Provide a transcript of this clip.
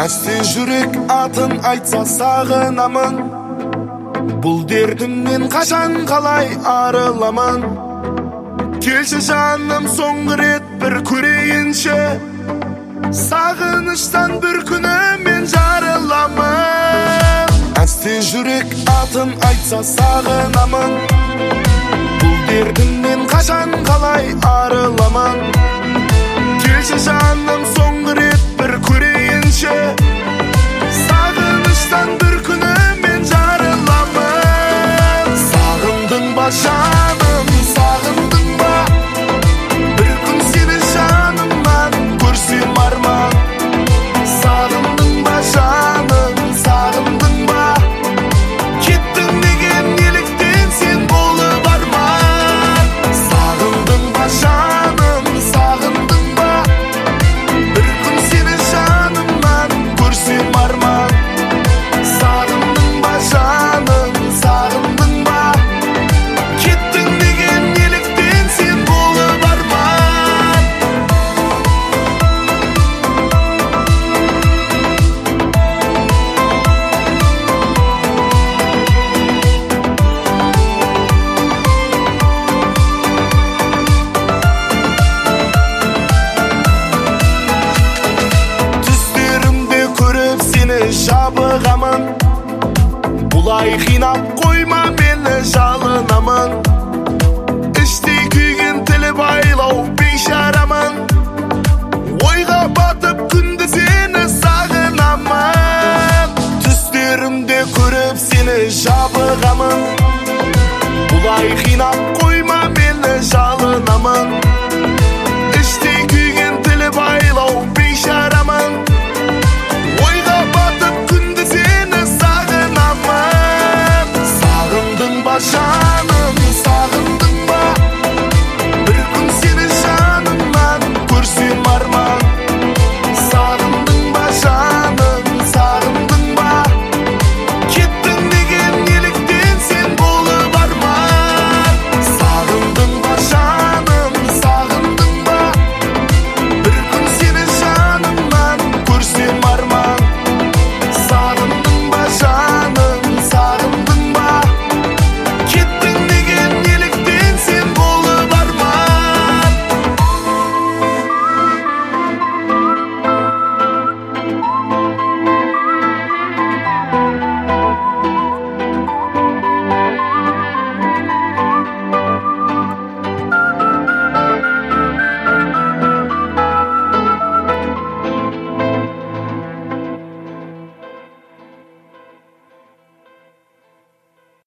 Әсте жүрек атын айтса сағынамын, бұл дертімнен қашан қалай арыламын. Келші жаным соңғы рет бір көрейінші, сағыныштан бір күні мен жарыламын. Әсте жүрек атын айтса сағынамын, бұл дертімнен қашан қалай арыламын. Келші жаным соңғы рет бір көрейінші, сағыныштан бір күні мен жарыламын. Сағындың ба жаным, сағындың ба, бір күн сені жанымнан көрсем арман. Сағындың ба жаным, сағындың ба, кеттің деген неліктен сен болып арман. Сағындың ба жаным, сағындың ба, бір күн сені жанымнан көрсем арман. Сағындың ба жаным, сағындың ба, кеттің деген неліктен сен болып арман. Түстерімде көріп сені жабығамын, бұлай қинап қойма мені жалынамын.